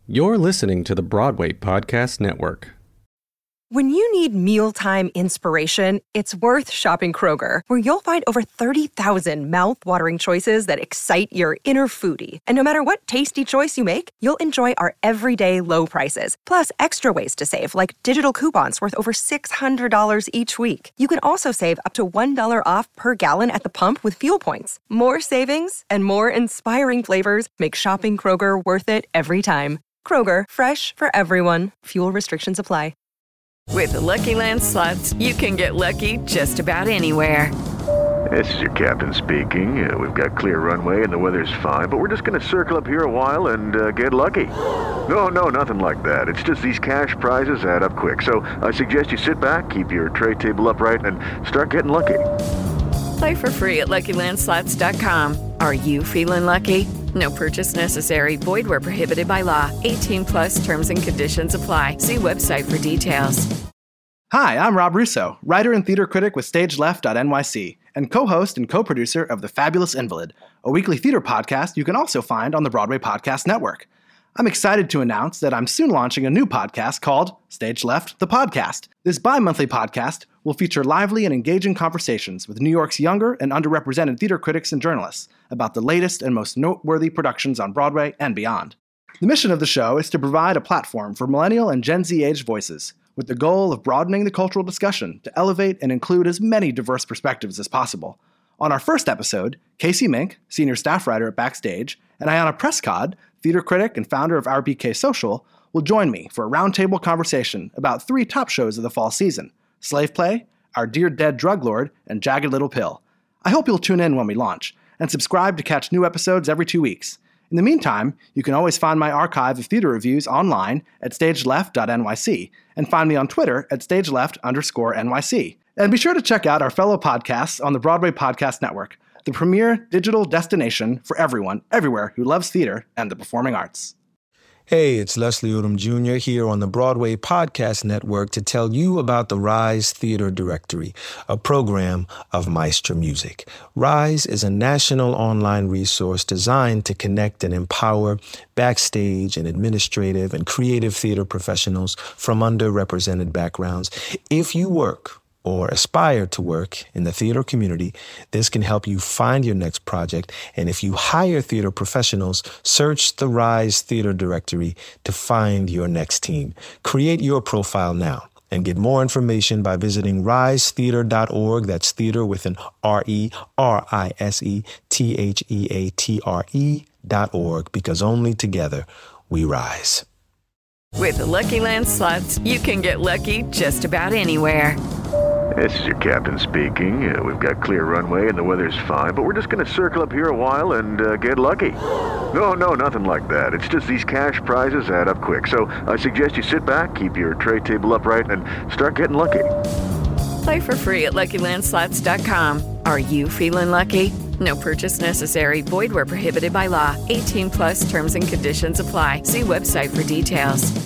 You're listening to the Broadway Podcast Network. When you need mealtime inspiration, it's worth shopping Kroger, where you'll find over 30,000 mouth-watering choices that excite your inner foodie. And no matter what tasty choice you make, you'll enjoy our everyday low prices, plus extra ways to save, like digital coupons worth over $600 each week. You can also save up to $1 off per gallon at the pump with fuel points. More savings and more inspiring flavors make shopping Kroger worth it every time. Kroger, fresh for everyone. Fuel restrictions apply. With the Lucky Land Slots, you can get lucky just about anywhere. This is your captain speaking. We've got clear runway and the weather's fine, but we're just going to circle up here a while and get lucky. No, nothing like that. It's just these cash prizes add up quick. So I suggest you sit back, keep your tray table upright, and start getting lucky. Play for free at LuckyLandSlots.com. Are you feeling lucky? No purchase necessary. Void where prohibited by law. 18+ terms and conditions apply. See website for details. Hi, I'm Rob Russo, writer and theater critic with StageLeft.nyc, and co-host and co-producer of The Fabulous Invalid, a weekly theater podcast you can also find on the Broadway Podcast Network. I'm excited to announce that I'm soon launching a new podcast called Stage Left, the Podcast. This bi-monthly podcast will feature lively and engaging conversations with New York's younger and underrepresented theater critics and journalists about the latest and most noteworthy productions on Broadway and beyond. The mission of the show is to provide a platform for millennial and Gen Z-aged voices, with the goal of broadening the cultural discussion to elevate and include as many diverse perspectives as possible. On our first episode, Casey Mink, senior staff writer at Backstage, and Ayanna Prescott, theater critic and founder of RBK Social, will join me for a roundtable conversation about 3 top shows of the fall season: Slave Play, Our Dear Dead Drug Lord, and Jagged Little Pill. I hope you'll tune in when we launch, and subscribe to catch new episodes every 2 weeks. In the meantime, you can always find my archive of theater reviews online at stageleft.nyc, and find me on Twitter at stageleft_NYC. And be sure to check out our fellow podcasts on the Broadway Podcast Network, the premier digital destination for everyone, everywhere who loves theater and the performing arts. Hey, it's Leslie Odom Jr. here on the Broadway Podcast Network to tell you about the Rise Theater Directory, a program of Maestro Music. Rise is a national online resource designed to connect and empower backstage and administrative and creative theater professionals from underrepresented backgrounds. If you work or aspire to work in the theater community, this can help you find your next project. And if you hire theater professionals, search the Rise Theater Directory to find your next team. Create your profile now and get more information by visiting risetheater.org. That's theater with an RERISETHEATRE.org, because only together we rise. With the Lucky Land Slots, you can get lucky just about anywhere. This is your captain speaking. We've got clear runway and the weather's fine, but we're just going to circle up here a while and get lucky. No, nothing like that. It's just these cash prizes add up quick. So I suggest you sit back, keep your tray table upright, and start getting lucky. Play for free at LuckyLandSlots.com. Are you feeling lucky? No purchase necessary. Void where prohibited by law. 18+ terms and conditions apply. See website for details.